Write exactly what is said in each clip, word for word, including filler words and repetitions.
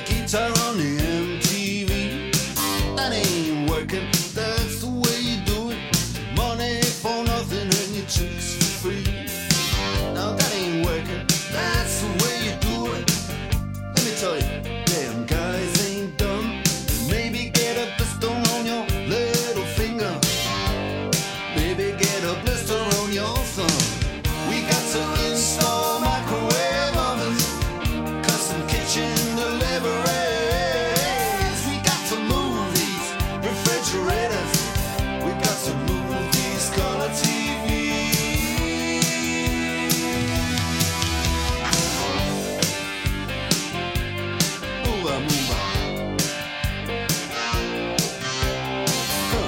guitar on the M T V. That ain't working, that's the way you do it. Money for nothing and your chicks for free. Now that ain't working, that's the way you do it. Let me tell you, damn guys ain't dumb. Maybe get a blister on your little finger. Maybe get a blister on your thumb. We got to install microwave ovens, custom kitchen deliveries. We got to move these refrigerators. We got to move these color T Vs. Move on, move on. Huh.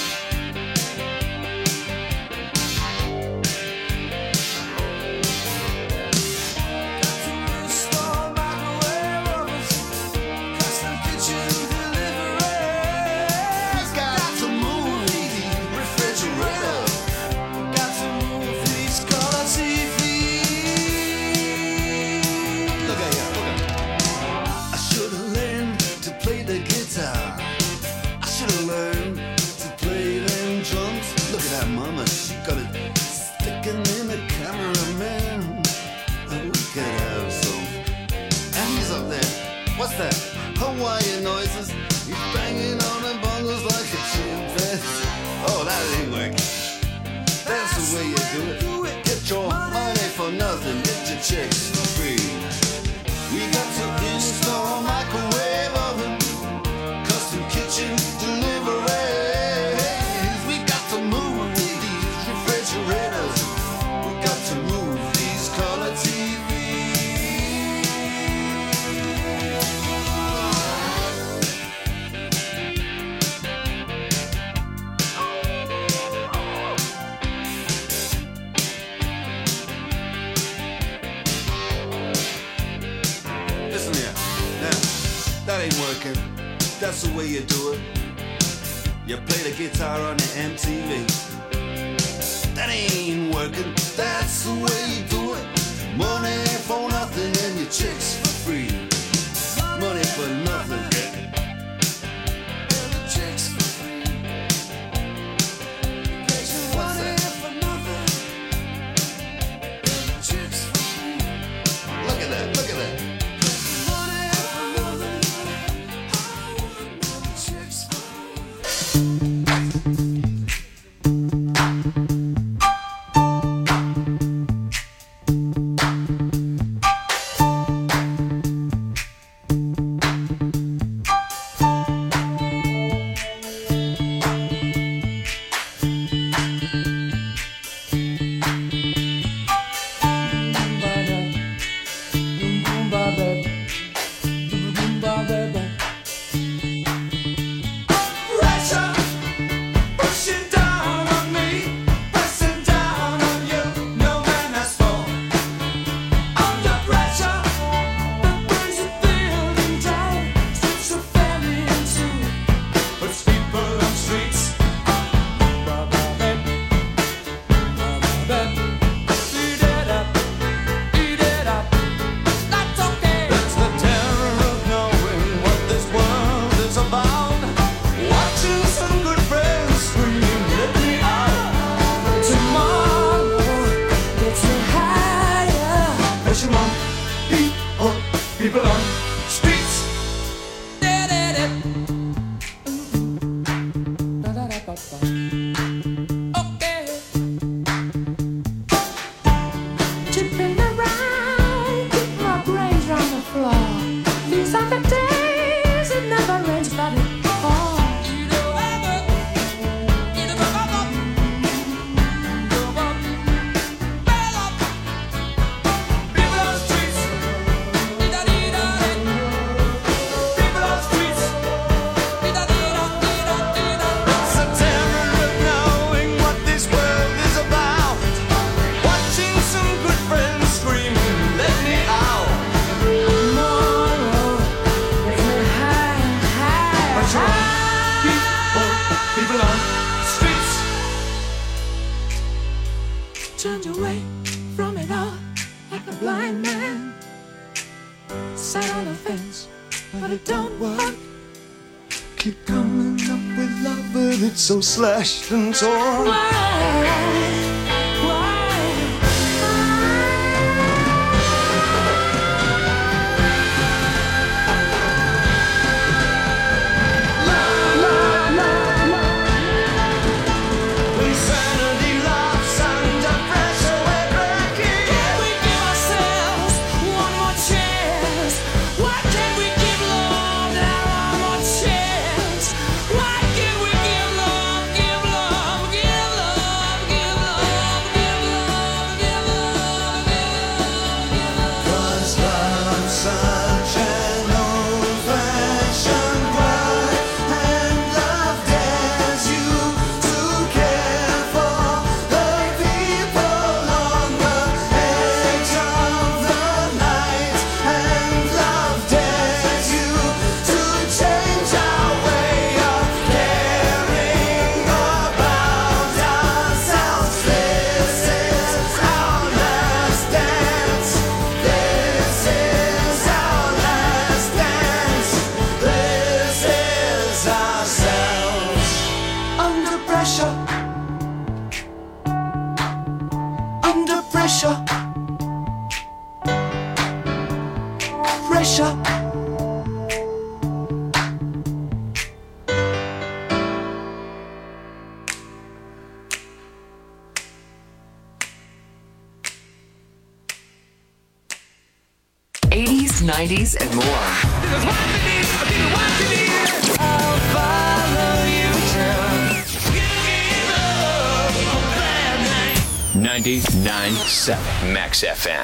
Mama, she got it sticking in the cameraman. And we could have some. And he's up there. What's that? Hawaiian noises. He's banging on the bongos like a chimpanzee. Oh, that ain't working. That's the way you do it. Get your money for nothing. Get your chicks for free. We got to install microwave oven, custom kitchen delivery. Refrigerators, we got to move these color T Listen here, now, that ain't working. That's the way you do it. You play the guitar on the M T V. That ain't working, that's the way you do it. Money for nothing and your chicks for free. Money for nothing and your chicks for free. What's that? For nothing and your chicks for free. Look at that, look at that. Money for nothing and your chicks for free. it don't work. Keep coming up with love, but it's so slashed and torn. Why? eighties, nineties, and more. This is what you need. I think it's what you need. I'll follow you till you give up on bad night. ninety-nine point seven Max F M.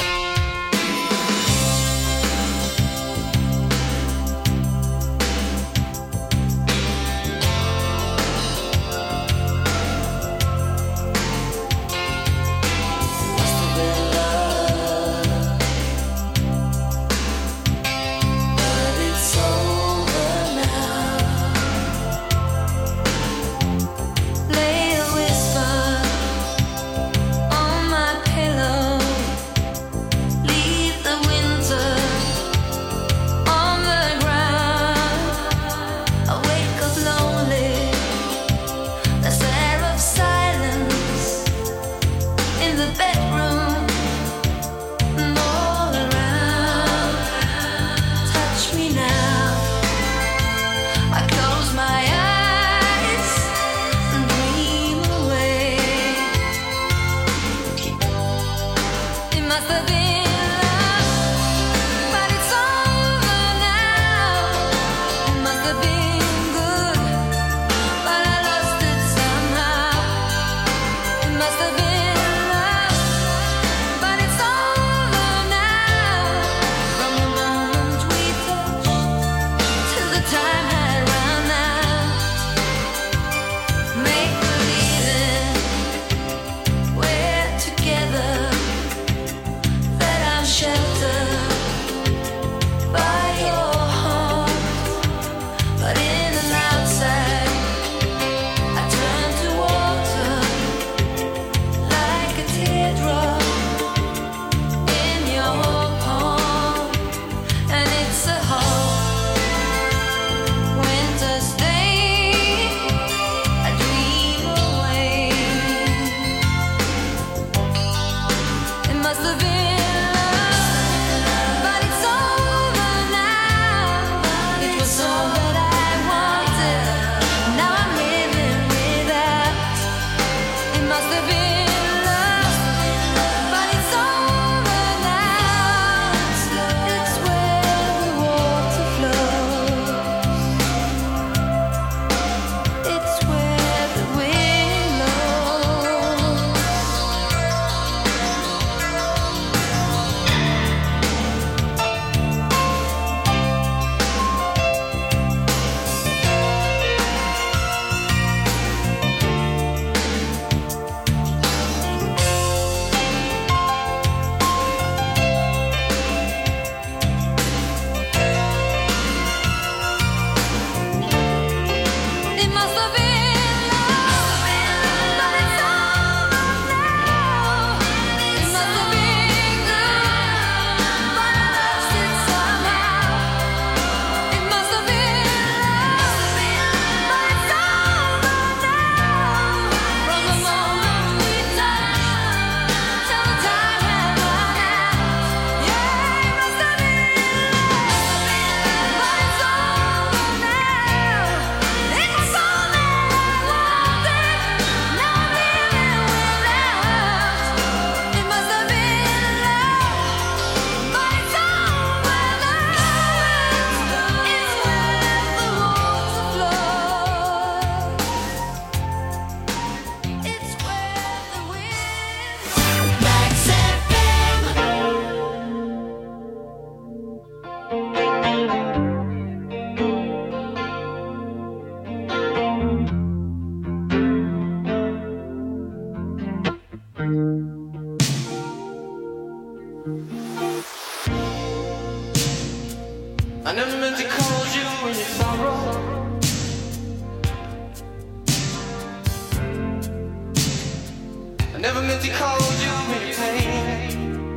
he called you in your pain.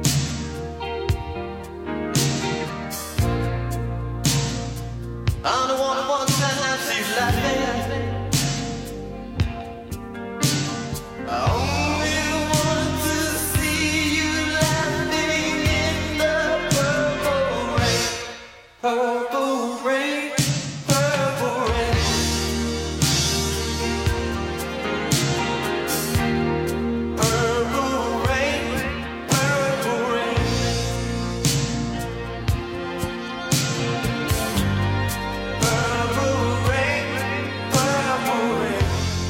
I'm the one who wants to see you laughing. I only want to see you laughing in the purple rain. Purple rain, purple rain. Purple rain, purple rain. Purple rain, purple rain.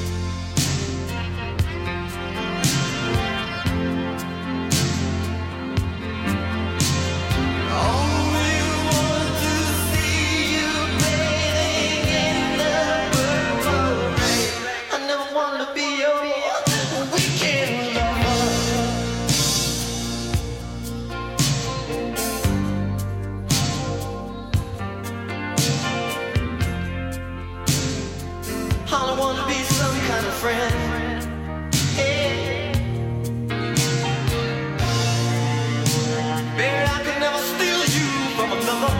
Only want to see you bathing in the purple rain. I never wanted to be your weekend lover. All I want to be some kind of friend. Hey. Baby, I could never steal you from another.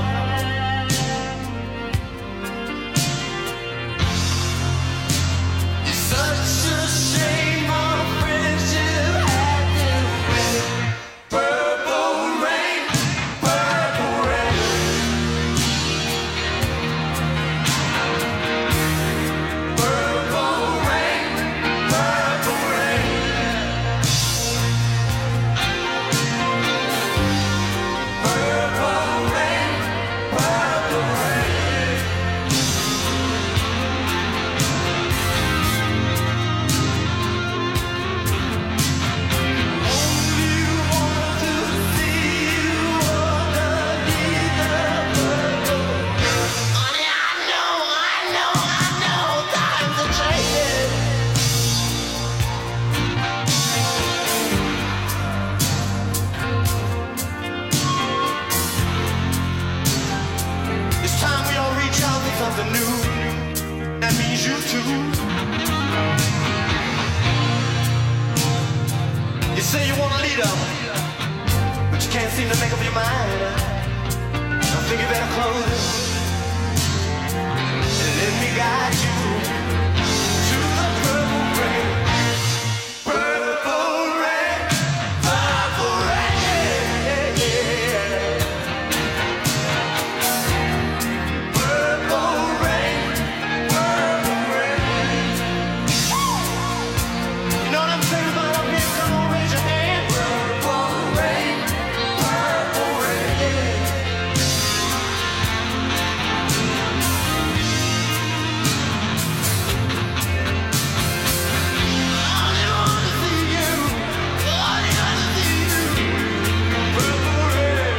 It's such a shame our friendship had to end. Purple rain, purple rain. Purple rain, purple rain. Purple rain, purple rain. Only want to see you underneath the purple. Honey, I know, I know, I know times are changing. It's time we all reach out for something new. That means you too. You say you want a leader, but you can't seem to make up your mind. I think you better close it and let me guide you to the purple rain. Purple rain, purple rain. Purple rain, purple rain. You know what I'm saying about up here? Come on, raise your hand. Purple rain, purple rain. I only want to see you. I only want to see you. Purple rain.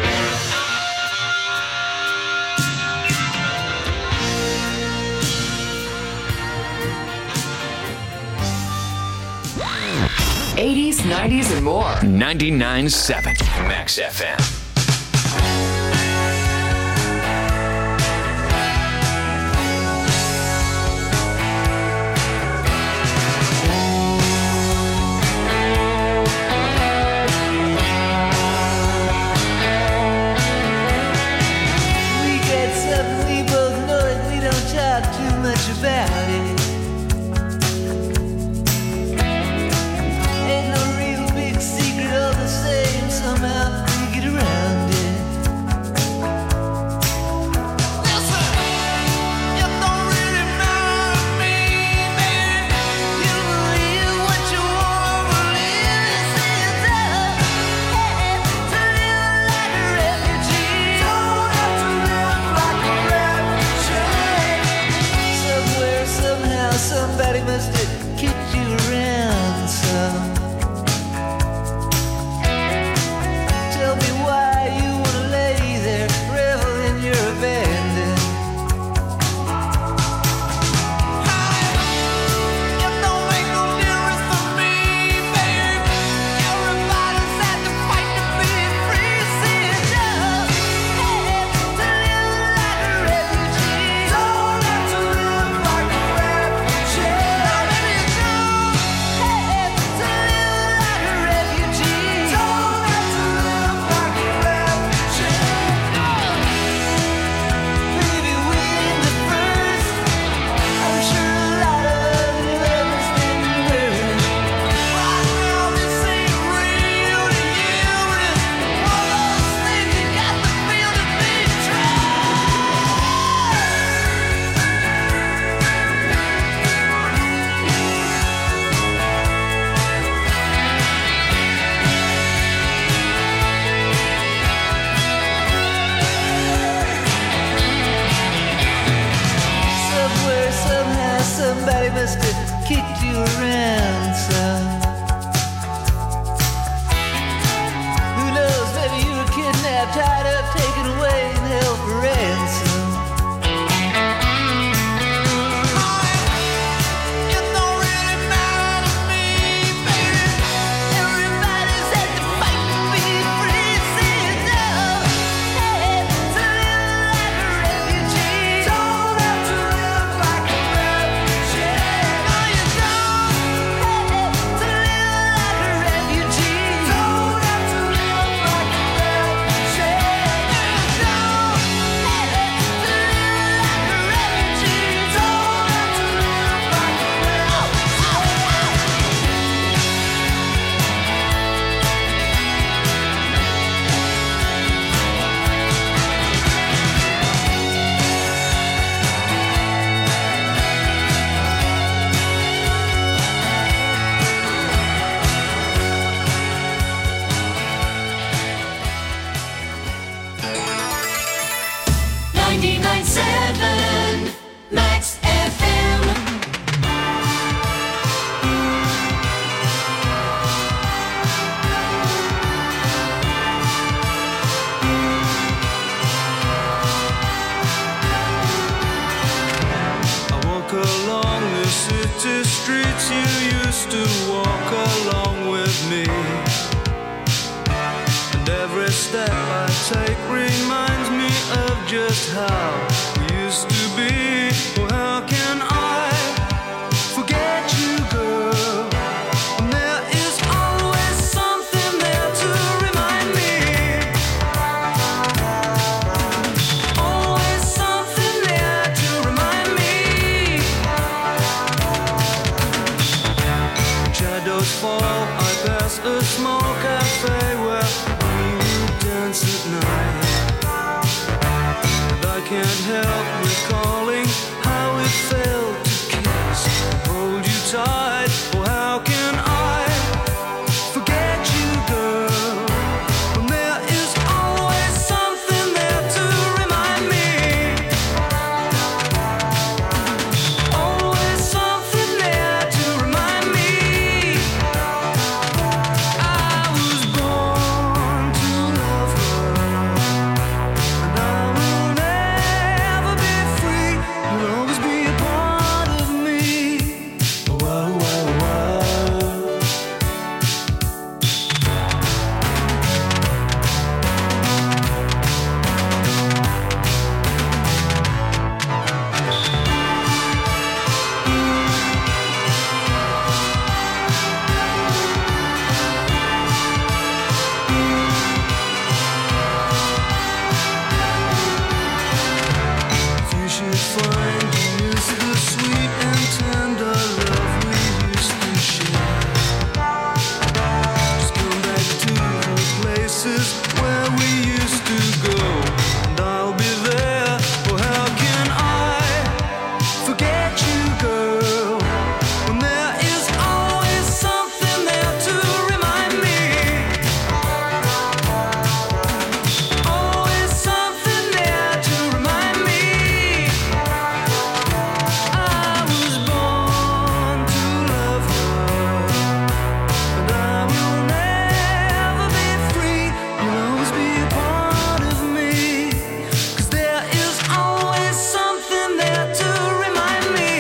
eighties, nineties, and more. ninety-nine point seven Max F M. We get something, we both know it, we don't talk too much about it. Ain't no real big secret, all the same, somehow we get around somebody must have kicked you around some. Who knows, maybe you were kidnapped, tied up, taken away, and held for ransom. ninety-nine seven Max F M. I walk along the city streets you used to walk along with me. And every step I take reminds me of just how we used to be. Oh, how can I forget you, girl? And there is always something there to remind me. Always something there to remind me. Shadows fall, I pass a small cafe where we dance at night. I can't help recalling how it felt to kiss and hold you tight. Oh, how can I forget you, girl? When there is always something there to remind me. Always something there to remind me. I was born to love her, and I will never be free. You'll always be a part of me. Wow, wow, wow. You should find you miss the sweet and tender love we used to share. Just come back to the places where we used to go, and I'll be there. Oh, how can I forget you, girl? When there is always something there to remind me. Always something there to remind me. I was born to love her, and I will never be free. You'll always be a part of me. 'Cause there is always something there to remind me.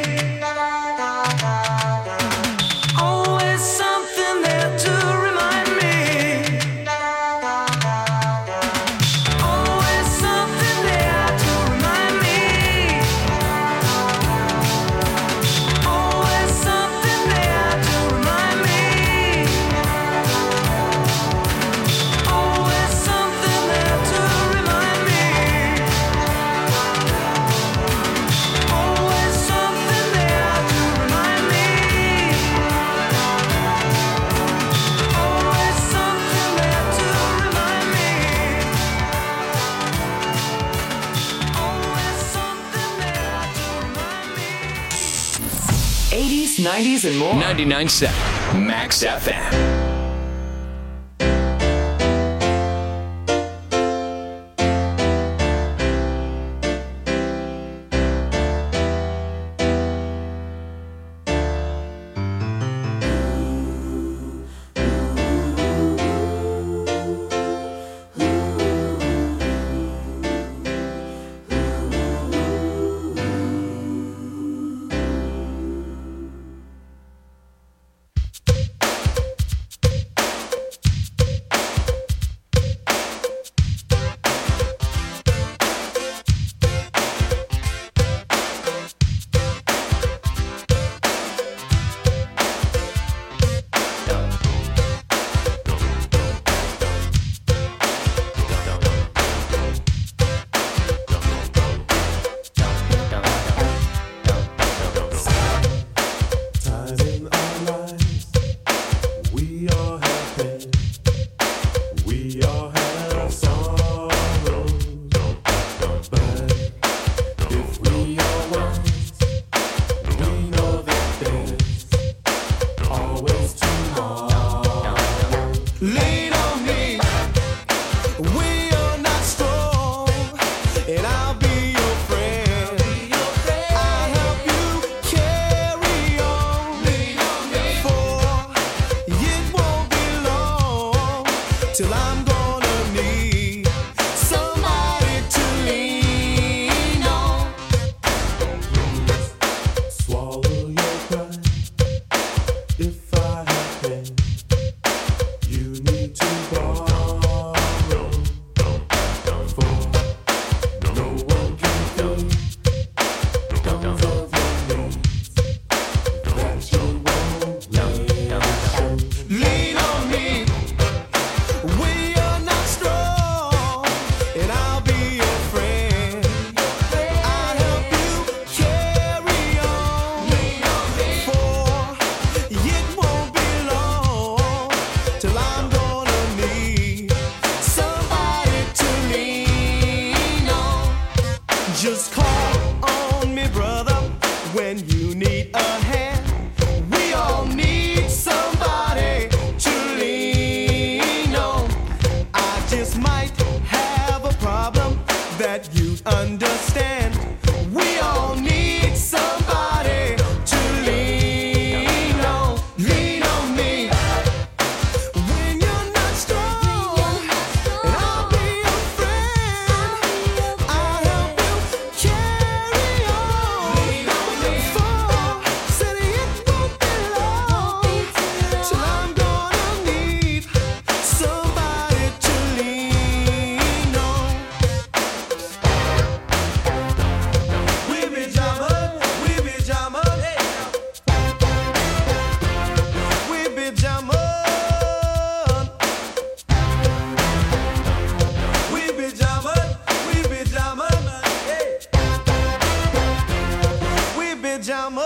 Always something there to remind me. Always something there to remind me. Always something there to remind me. Always something there to remind me. Always something there to remind me. Always something there to remind me. Always something there to remind me. eighties, nineties, and more. ninety-nine point seven Max F M. pajamas.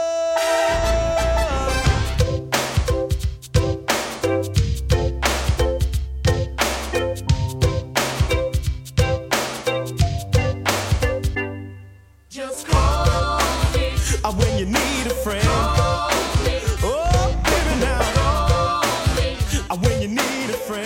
Just call me. Uh, when you need a friend. Call me. Oh, baby, now. Call me. Uh, when you need a friend.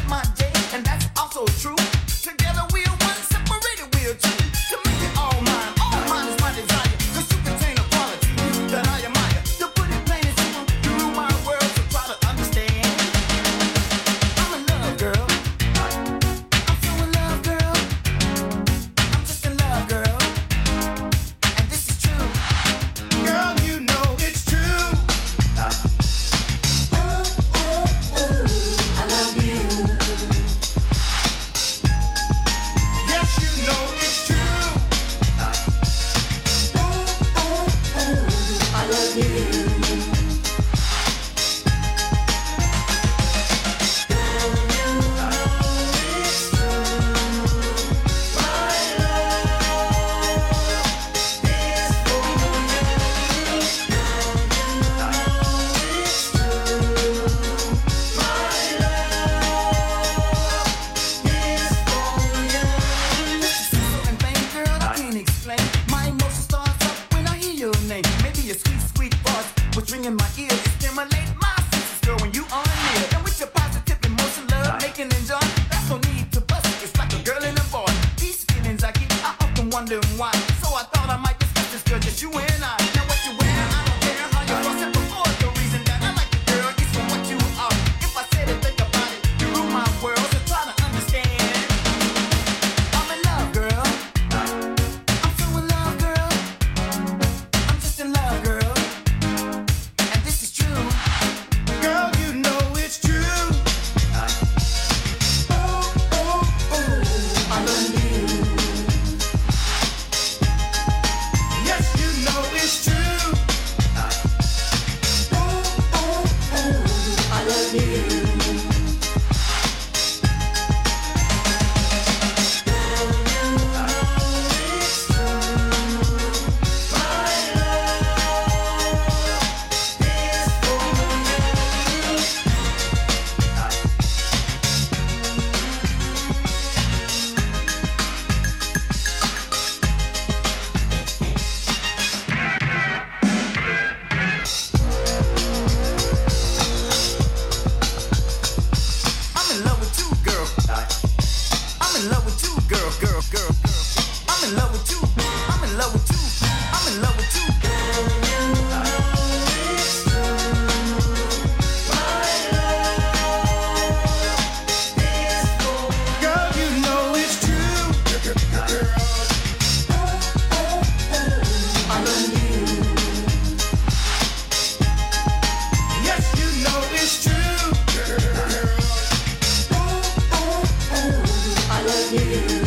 my day, and that's also true. Together we are one, separated we are two. To make it all mine, all mine is my desire. Cause you contain a quality that I admire. To put it plain and simple, you rule my world, so try to understand. I'm in love, girl. I'm so in love, girl. I'm just in love, girl. And this is true. Girl, you know it's true. I love you. Yes, you know it's true. I love you. And plain, girl, I can't explain. My emotion starts up when I hear your name. Maybe a sweet, sweet voice was ringing my ear. It stimulate my senses, girl, when you are near. And with your positive emotion, love, making and joy, that's no need to bust it. It's like a girl and a boy. These feelings I keep, I often wonder why. So I thought I might discuss this, girl, just you and I. Now what you wear, I don't care how you cross it before. The reason that I like you, girl, is for what you are. If I said it, think about it. You rule my world, so try to understand. I'm in love, girl. I'm so in love, girl. I'm just in love, girl. And this is true. Girl, you know it's true. I love you. Yes, you know it's true. I love you. I'm in love with you, girl. I'm in love with you, girl, girl, girl, girl. I'm in love with you. I'm in love with you. I'm in love with you. Girl, you know it's true. I love you. Yes, you know it's true. I love you.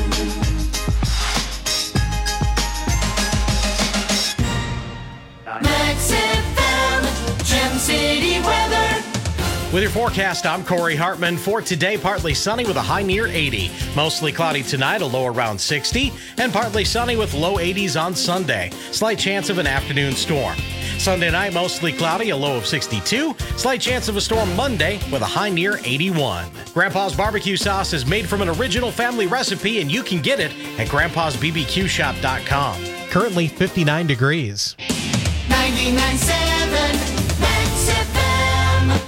Max F M, Gem City weather. With your forecast, I'm Corey Hartman. For today, partly sunny with a high near eighty. Mostly cloudy tonight, a low around sixty. And partly sunny with low eighties on Sunday. Slight chance of an afternoon storm. Sunday night, mostly cloudy, a low of sixty-two. Slight chance of a storm Monday with a high near eighty-one. Grandpa's barbecue sauce is made from an original family recipe, and you can get it at grandpas b b q shop dot com. Currently fifty-nine degrees. ninety-nine point seven Max F M.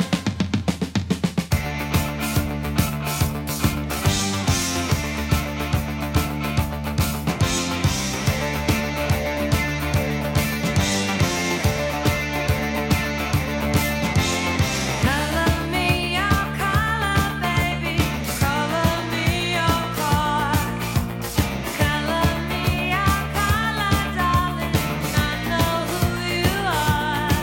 Color me your color, baby. Color me your color. Color me your color, darling. I know who you are.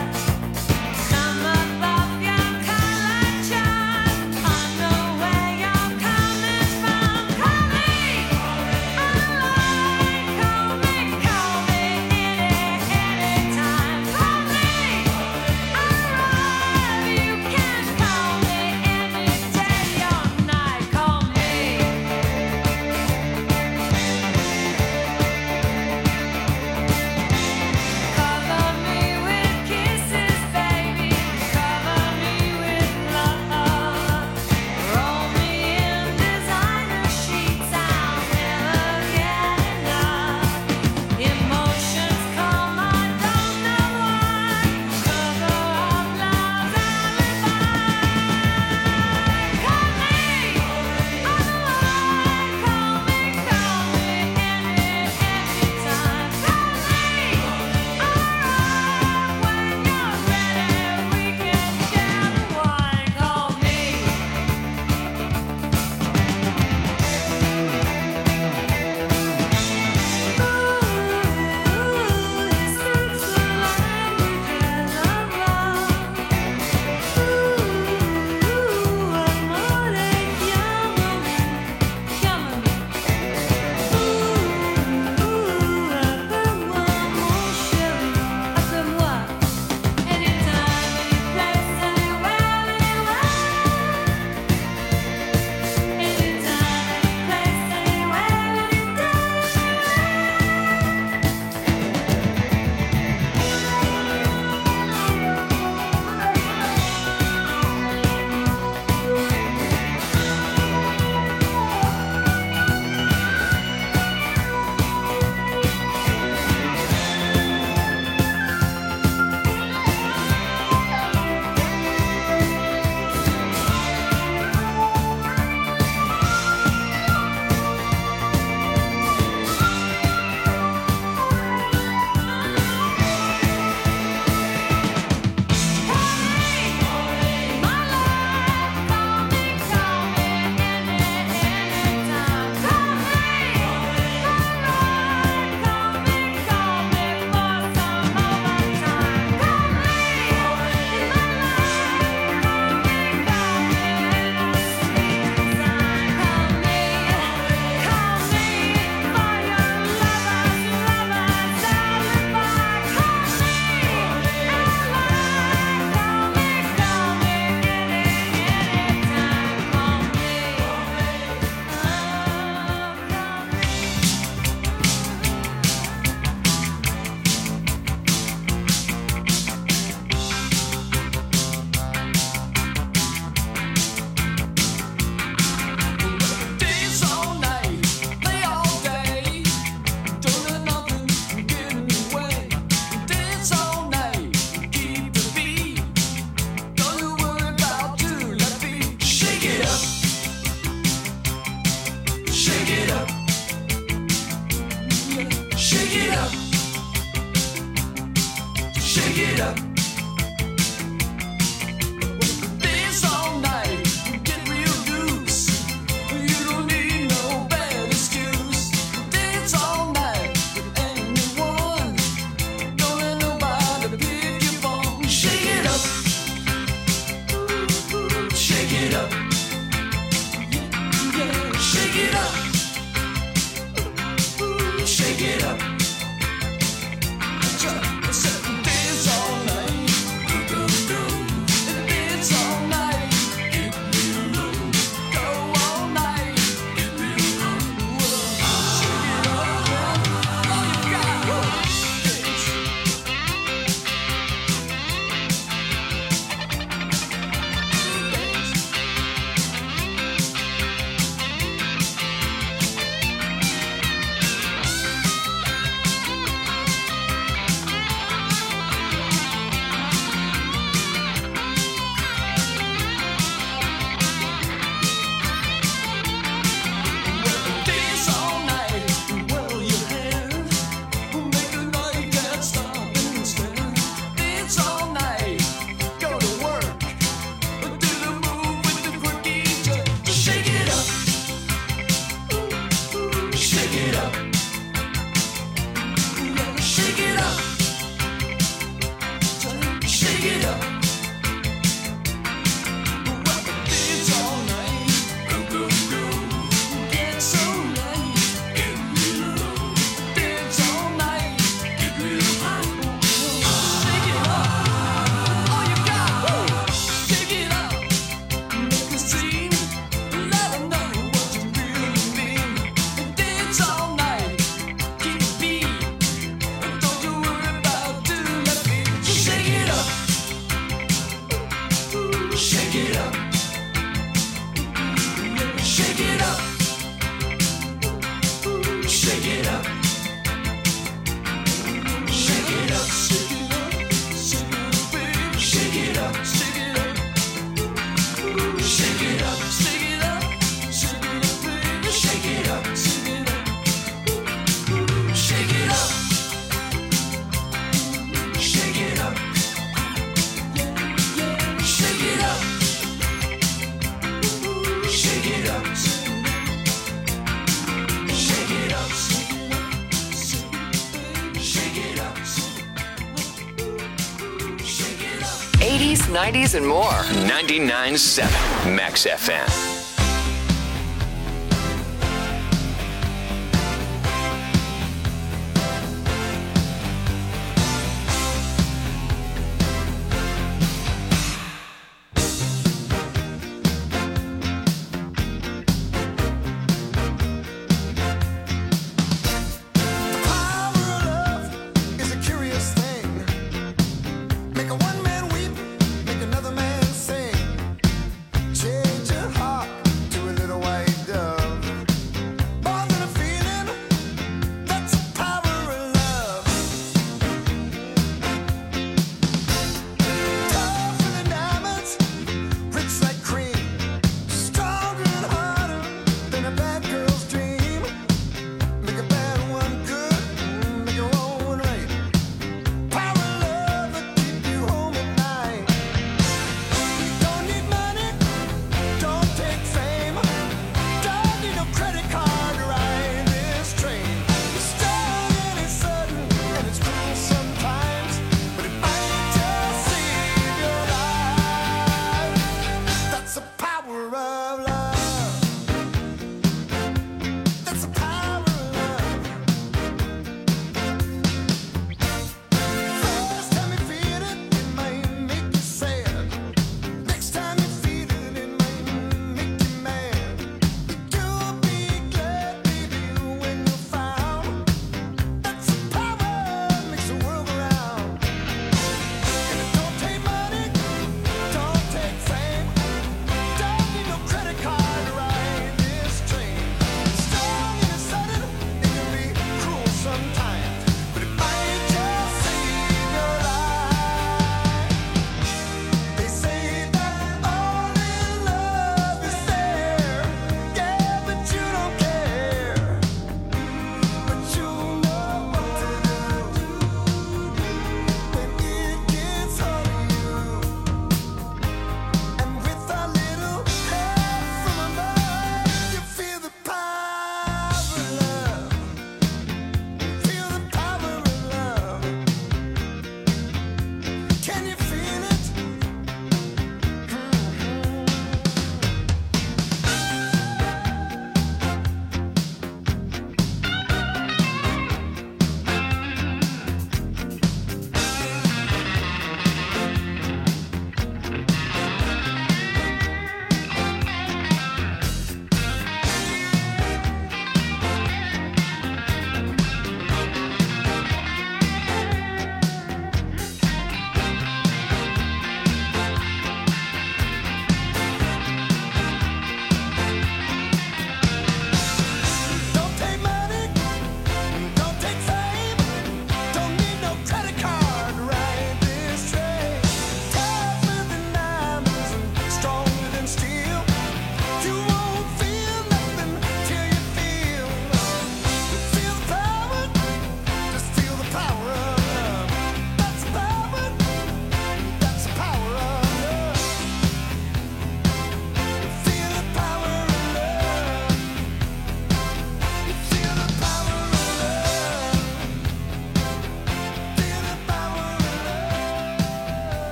Shake it up. Shake it up. Shake it up. Dance all night, get real loose. You don't need no bad excuse. Dance all night with anyone. Don't let nobody pick your phone. Shake it up. Shake it up. Yeah, shake it up. Shake it up. Dance all night. Dance all night. Go all night. Shake it up, man. All you got. Dance. Dance all night, whirl your hair. Make the night dance, stop and stare. Dance all night, go to work. Do the move with the quirky jerk. Shake it up, shake it up, yeah, shake it up, shake it up. Dance all night. Get so nice. Dance all night. Shake it up. All you got. Shake it up. Make a scene. Let 'em know what you really mean. Dance all night. Keep the beat. Don't you worry about doing that beat. Shake it up. Shake it up. Shake it up. Shake it up. Shake it up. Shake it up. Shake it up. Shake it up. Shake it up. Shake it up, baby. Shake it up. Shake it up. Shake it up. Shake it up. Shake it up. Shake it up. Shake it up. Shake it up. Shake it up. eighties, nineties, and more. ninety-nine point seven Max F M. Power of love is a curious thing. Make a one man weep, make another man sing. Change your heart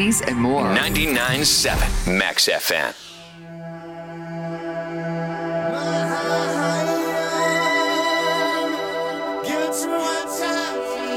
nineties and more. ninety-nine point seven Max F M. Give it to me one time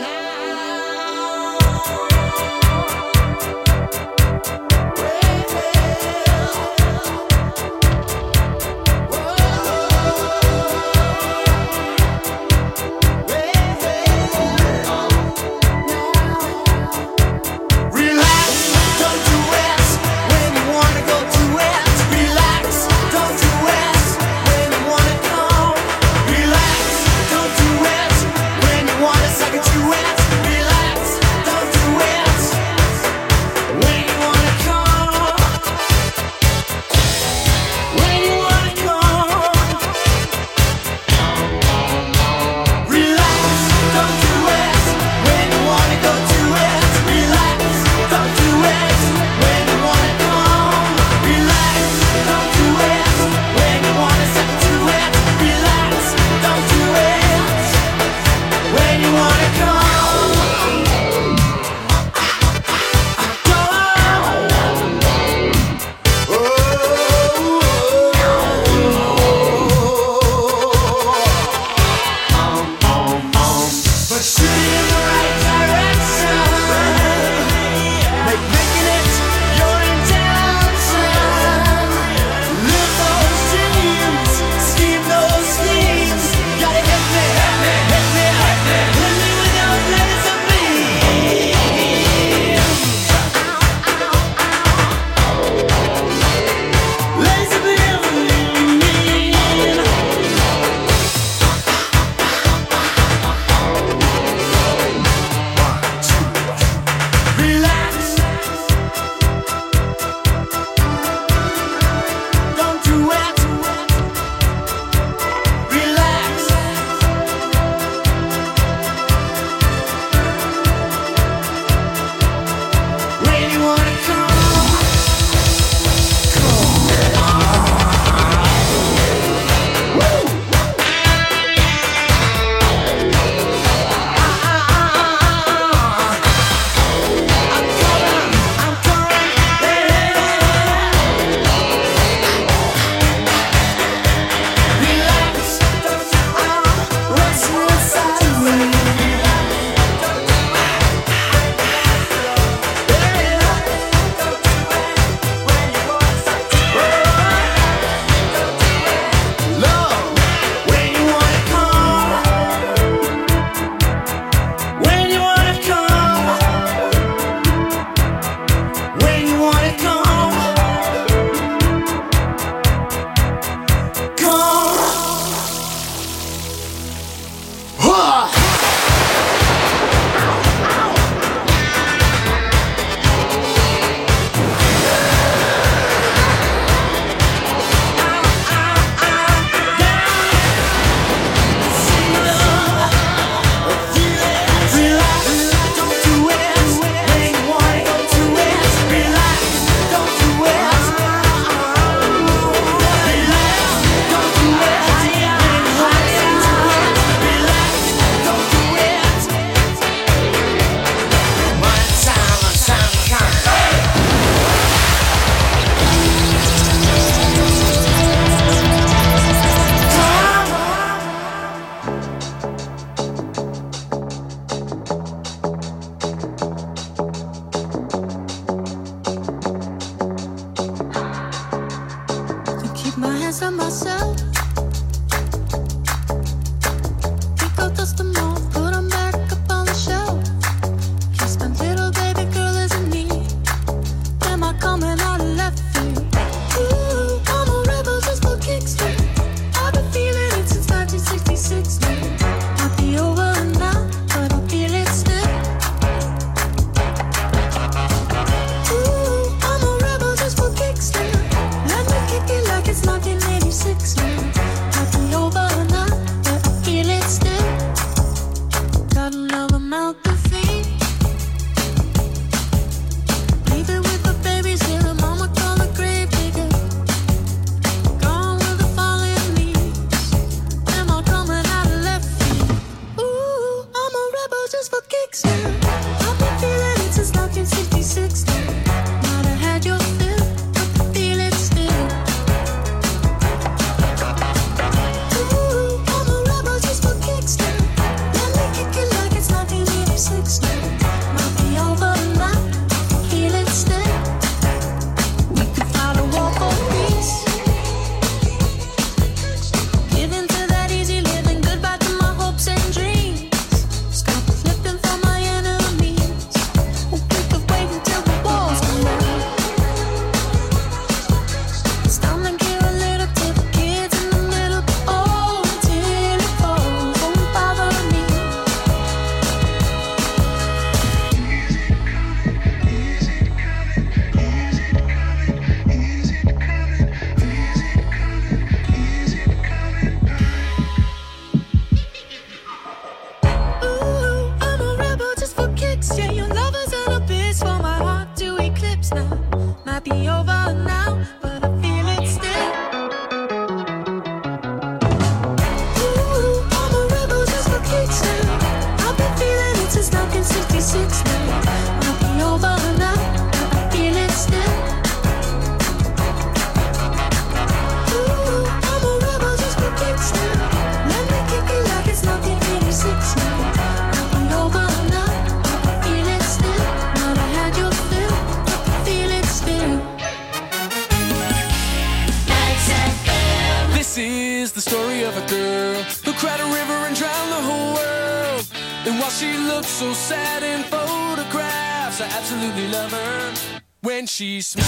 Relax, don't do it when you wanna go to it. Relax, don't do it when you wanna come. Relax, don't do it when you wanna suck it to it. Relax, don't do it when you wanna come. When you wanna come. Relax, don't do it when you wanna go to it. Relax, don't do it when you wanna come. Relax, don't do it when you wanna suck to it. Relax, don't do it when you wanna come. But shoot it in the right direction. Make making it your intention. Live those dreams, scheme those schemes. Gotta hit me, hit me, hit me, hit me, hit me with your laser beam. Laser beam. Relax. Don't do it. Relax. When you wanna come. I'm coming, relax, rest inside me. Love, when you wanna come, when you wanna come. When you wanna come, come. Huh. Relax, don't do it when you wanna go to it. Relax, don't do it. Relax, don't do it when you wanna go to it. Relax, don't do it. One time, one time, come. To keep my hands on myself. Pick out dust them all, put 'em back up on the shelf. Kiss my little baby girl isn't me. Am I coming out of left field? Ooh, I'm a rebel just for kicks. I've been feeling it since nineteen sixty-six. Might be over now, but I feel it still. Ooh, I'm a rebel just for kicks. Let me kick it like it's nineteen eighty-six. story of a girl who cried a river and drowned the whole world. And while she looks so sad in photographs, I absolutely love her when she smiles.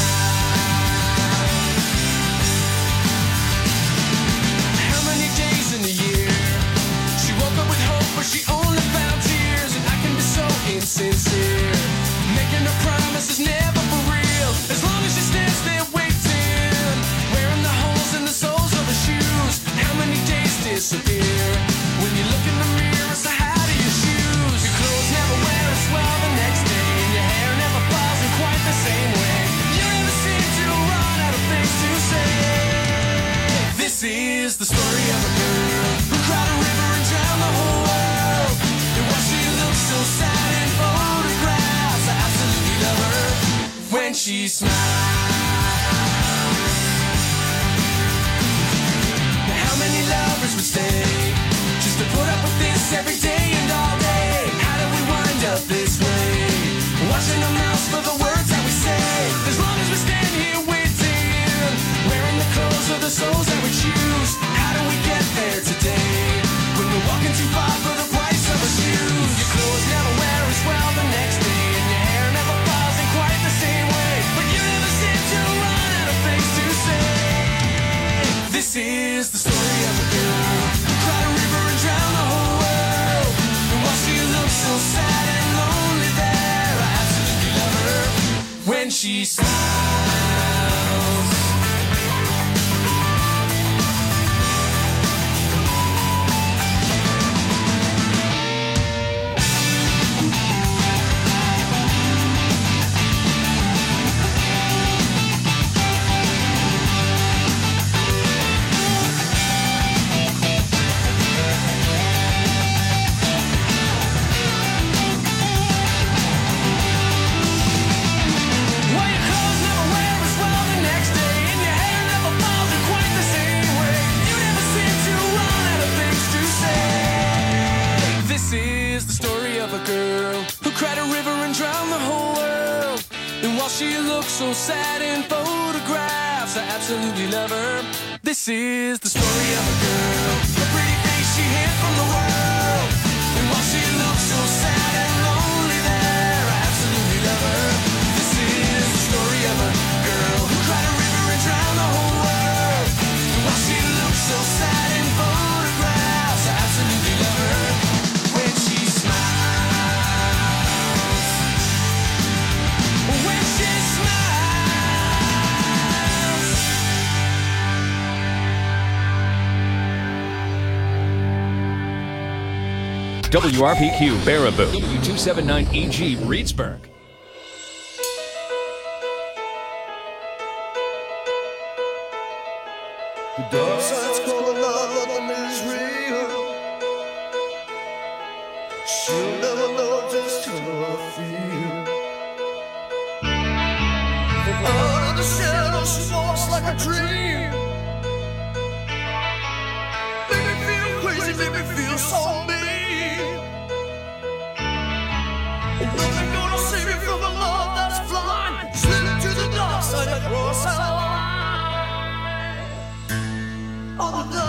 How many days in the year she woke up with hope, but she only found tears? And I can be so insincere, making her promises never for real. As long as she stands there waiting, wearing the holes in the soles of her shoes. How many days disappear when you look in the mirror? So how do your shoes? Your clothes never wear as well the next day, and your hair never falls in quite the same way. You never seem to run out of things to say. This is the story of a girl who cried a river and drowned the whole world. And while she looks so sad in photographs, I absolutely love her when she smiles. Now how many lovers would stay just to put up with this every day and all day? How do we wind up this way, watching our mouths for the words that we say? As long as we stand here waiting, wearing the clothes of the souls that we choose. How do we get there today when we're walking too far for the price of our shoes? Your clothes never wear as well the next day, and your hair never falls in quite the same way. But you never seem to run out of things to say. This is the story of a girl who cried a river and drowned the whole world. And while she looks so sad and lonely there, I absolutely love her when she smiles. Well, your clothes never wear as well the next day, and your hair never falls in quite the same way. You never seem to run out of things to say. This is the story of a girl who cried a river and drowned the whole world. And while she looks so sad in photographs, I absolutely love her. This is the story of a girl, a pretty face she hid from the world. And while she looks so sad and lonely there, I absolutely love her. This is the story of a girl who cried a river and drowned the whole world. And while she looks so sad in photographs, I absolutely love her when she smiles. When she smiles. W R P Q Baraboo, W two seventy-nine E G Reedsburg. The dark side's calling out, nothing is real. She'll never know just how I feel. From out of the shadows, she walks like a dream. Make me feel crazy, make me feel so mean. Nothing gonna save me from the love that's blind. Slip to the dark side across our line. All the